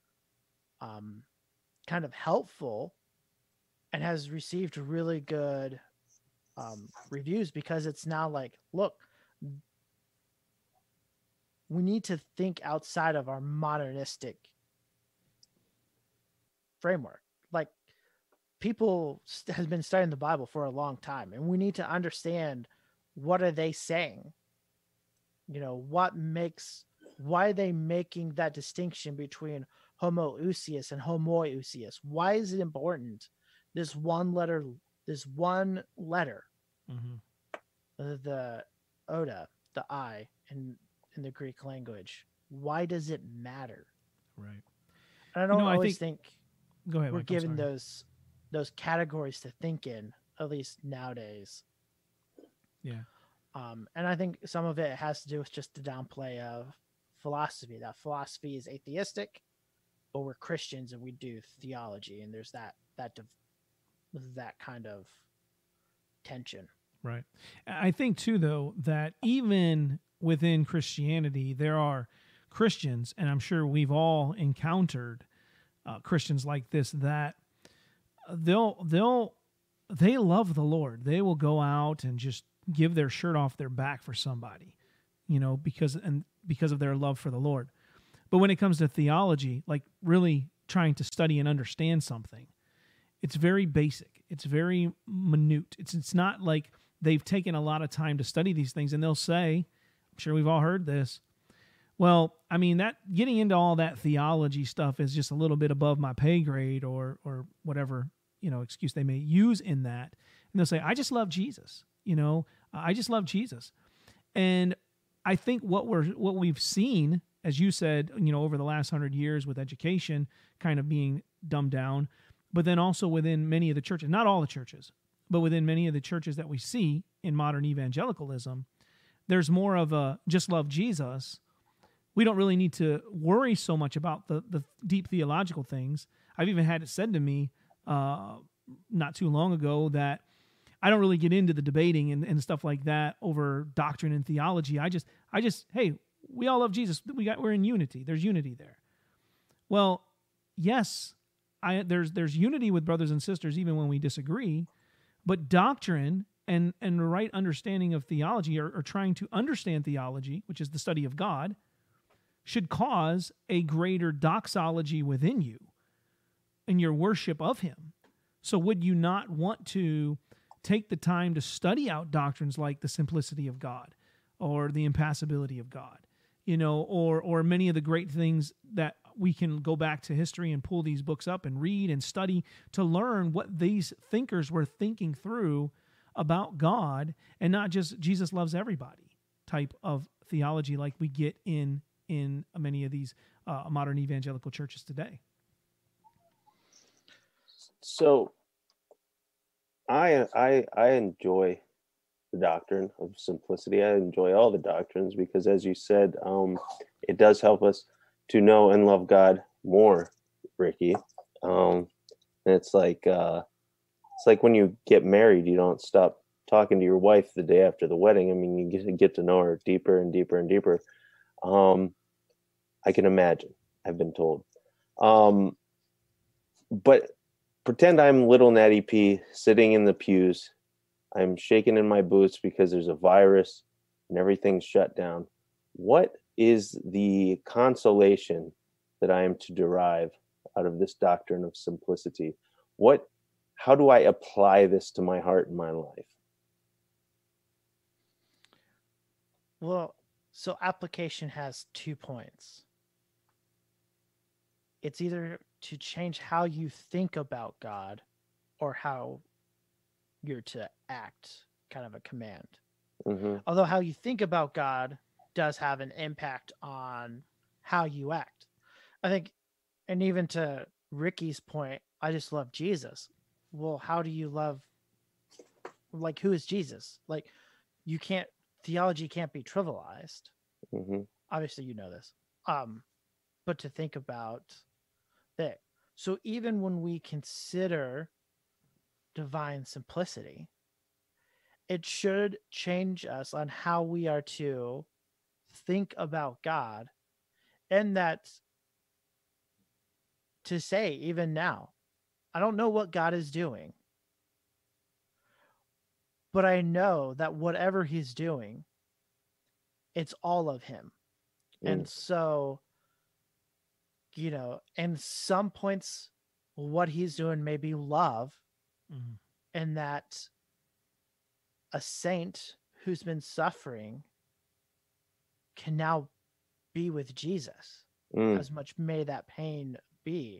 kind of helpful, and has received really good reviews, because it's now like, look, we need to think outside of our modernistic framework. Like, people has been studying the Bible for a long time, and we need to understand, what are they saying? Why are they making that distinction between homoousios and homoiousios? Why is it important? This one letter, Mm-hmm. the oda, the I in the Greek language. Why does it matter? Right. And I don't always think go ahead, we're Mike, given those categories to think in, at least nowadays. Yeah. And I think some of it has to do with just the downplay of philosophy. That philosophy is atheistic, but we're Christians and we do theology, and there's that kind of tension. Right. I think too, though, that even within Christianity, there are Christians, and I'm sure we've all encountered Christians like this, that they love the Lord. They will go out and just give their shirt off their back for somebody, because of their love for the Lord. But when it comes to theology, like really trying to study and understand something, it's very basic. It's very minute. It's not like they've taken a lot of time to study these things, and they'll say, I'm sure we've all heard this, well, I mean, that getting into all that theology stuff is just a little bit above my pay grade, or whatever, excuse they may use in that. And they'll say, I just love Jesus. I just love Jesus. And I think what we've seen, as you said, over the last 100 years with education kind of being dumbed down, but then also within many of the churches, not all the churches, but within many of the churches that we see in modern evangelicalism, there's more of a just love Jesus. We don't really need to worry so much about the deep theological things. I've even had it said to me not too long ago that I don't really get into the debating and stuff like that over doctrine and theology. I just, hey, we all love Jesus. We're in unity. There's unity there. Well, yes, there's unity with brothers and sisters even when we disagree, but doctrine and the right understanding of theology, or trying to understand theology, which is the study of God, should cause a greater doxology within you in your worship of Him. So would you not want to take the time to study out doctrines like the simplicity of God or the impassibility of God, or many of the great things that we can go back to history and pull these books up and read and study to learn what these thinkers were thinking through about God, and not just Jesus loves everybody type of theology like we get in many of these modern evangelical churches today. So I enjoy the doctrine of simplicity. I enjoy all the doctrines because, as you said, it does help us to know and love God more, Ricky. And it's like when you get married, you don't stop talking to your wife the day after the wedding. I mean, you get to know her deeper and deeper and deeper. I can imagine. I've been told. but pretend I'm little Natty P sitting in the pews. I'm shaking in my boots because there's a virus and everything's shut down. What is the consolation that I am to derive out of this doctrine of simplicity? How do I apply this to my heart and my life? Well, so application has 2 points. It's either to change how you think about God or how you're to act, kind of a command. Mm-hmm. Although how you think about God does have an impact on how you act. I think, and even to Ricky's point, I just love Jesus. Well, how do you love, like, who is Jesus? Like, theology can't be trivialized. Mm-hmm. Obviously, you know this. But to think about that. So even when we consider divine simplicity, it should change us on how we are to think about God, and that to say, even now, I don't know what God is doing, but I know that whatever he's doing, it's all of him. And so, in some points, what he's doing may be love, and that a saint who's been suffering can now be with Jesus. As much may that pain be.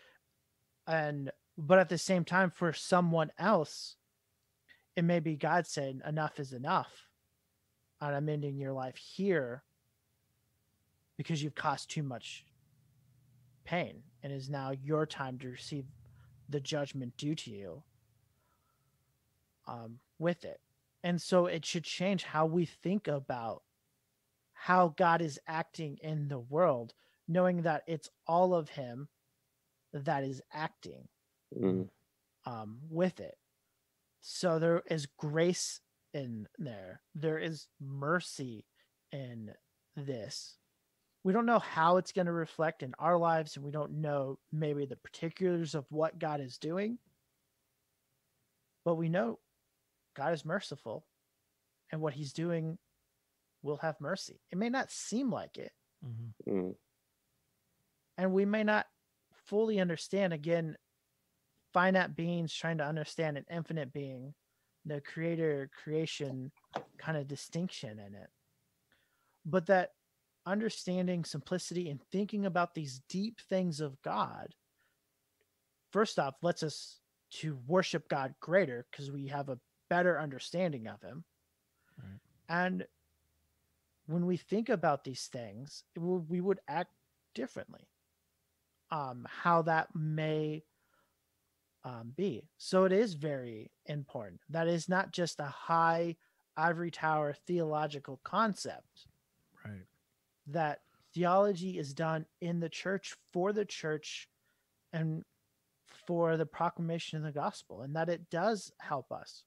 But at the same time, for someone else, it may be God saying enough is enough, and I'm ending your life here because you've caused too much pain, and it is now your time to receive the judgment due to you with it. And so it should change how we think about how God is acting in the world, knowing that it's all of him that is acting with it. So there is grace in there. There is mercy in this. We don't know how it's going to reflect in our lives, and we don't know maybe the particulars of what God is doing. But we know God is merciful, and what he's doing will have mercy. It may not seem like it. And we may not fully understand, again, finite beings trying to understand an infinite being, the creator creation kind of distinction in it. But that understanding simplicity and thinking about these deep things of God, first off, lets us to worship God greater because we have a better understanding of him. Right. And when we think about these things, we would act differently. How that may be. So it is very important. That is not just a high ivory tower theological concept. Right. That theology is done in the church for the church and for the proclamation of the gospel, and that it does help us.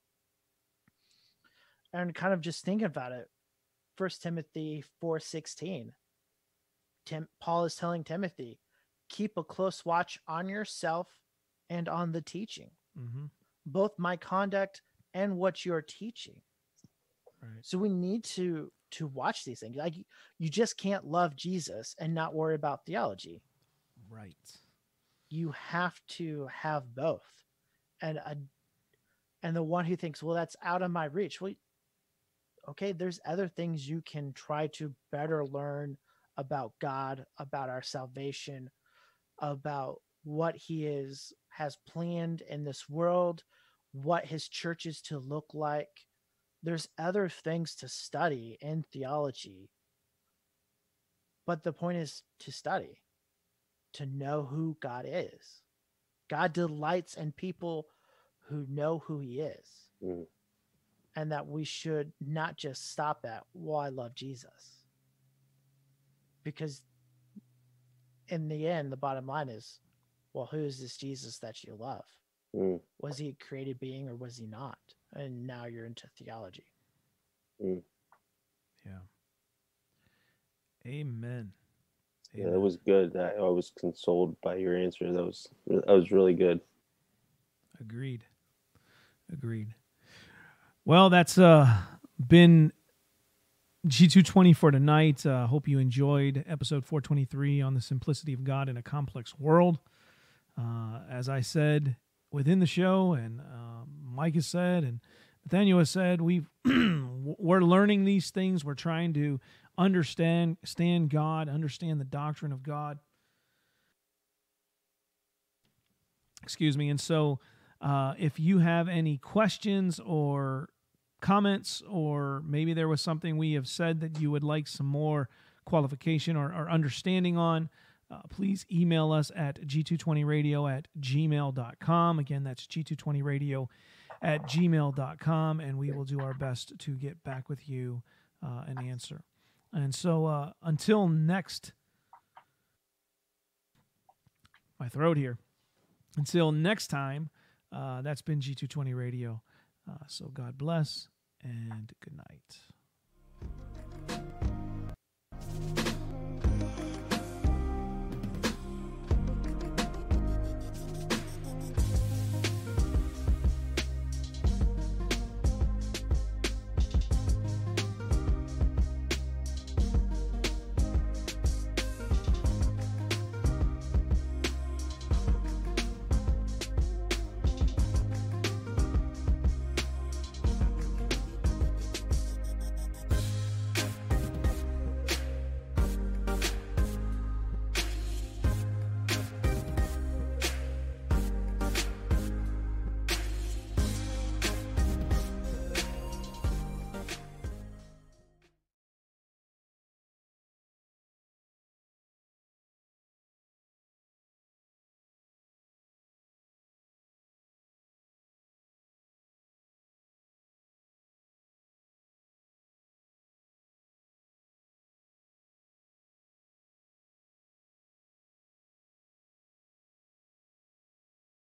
And kind of just thinking about it, 1 Timothy 4:16, Paul is telling Timothy, keep a close watch on yourself and on the teaching, both my conduct and what you're teaching. Right. So we need to watch these things. Like, you just can't love Jesus and not worry about theology. Right. You have to have both. And the one who thinks, well, that's out of my reach. Well, okay, there's other things you can try to better learn about God, about our salvation, about what he has planned in this world, what his church is to look like. There's other things to study in theology. But the point is to study, to know who God is. God delights in people who know who he is. And that we should not just stop at, well, I love Jesus. Because in the end, the bottom line is, well, who is this Jesus that you love? Was he a created being or was he not? And now you're into theology. Yeah. Amen. Yeah, that was good. I was consoled by your answer. That was really good. Agreed. Well, that's been G220 for tonight. Hope you enjoyed episode 423 on the simplicity of God in a complex world. As I said within the show, and Mike has said, and Nathaniel has said, we're learning these things. We're trying to understand God, understand the doctrine of God. Excuse me. And so if you have any questions or comments, or maybe there was something we have said that you would like some more qualification or understanding on, please email us at g220radio@gmail.com. Again, that's g220radio@gmail.com, and we will do our best to get back with you and answer. And so until next, my throat here. Until next time, that's been G220 Radio. So God bless and good night.